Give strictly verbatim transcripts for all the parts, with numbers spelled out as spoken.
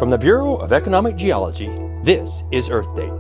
From the Bureau of Economic Geology, this is Earth Date.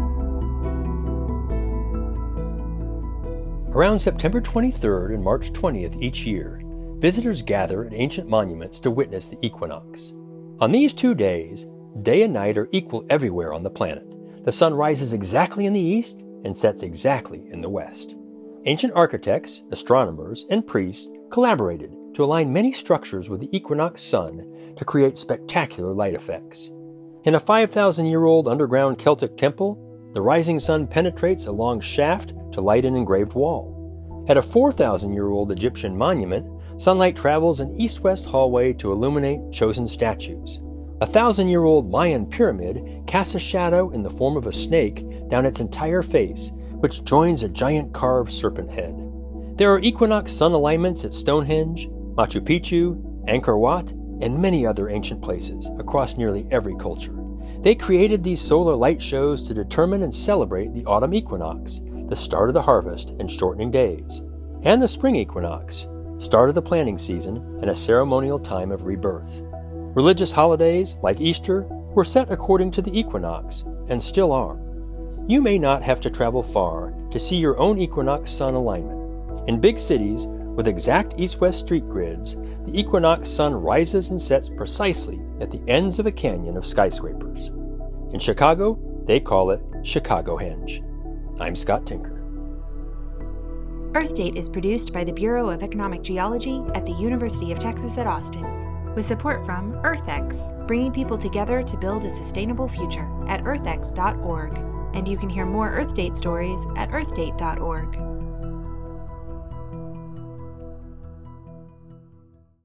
Around September twenty-third and March twentieth each year, visitors gather at ancient monuments to witness the equinox. On these two days, day and night are equal everywhere on the planet. The sun rises exactly in the east and sets exactly in the west. Ancient architects, astronomers, and priests collaborated to align many structures with the equinox sun to create spectacular light effects. In a five thousand year old underground Celtic temple, the rising sun penetrates a long shaft to light an engraved wall. At a four thousand year old Egyptian monument, sunlight travels an east-west hallway to illuminate chosen statues. A thousand-year-old Mayan pyramid casts a shadow in the form of a snake down its entire face, which joins a giant carved serpent head. There are equinox sun alignments at Stonehenge, Machu Picchu, Angkor Wat, and many other ancient places across nearly every culture. They created these solar light shows to determine and celebrate the autumn equinox, the start of the harvest and shortening days, and the spring equinox, start of the planting season and a ceremonial time of rebirth. Religious holidays, like Easter, were set according to the equinox, and still are. You may not have to travel far to see your own equinox sun alignment. In big cities, with exact east-west street grids, the equinox sun rises and sets precisely at the ends of a canyon of skyscrapers. In Chicago, they call it Chicagohenge. I'm Scott Tinker. Earth Date is produced by the Bureau of Economic Geology at the University of Texas at Austin, with support from EarthX, bringing people together to build a sustainable future at earth x dot org. And you can hear more Earth Date stories at earth date dot org.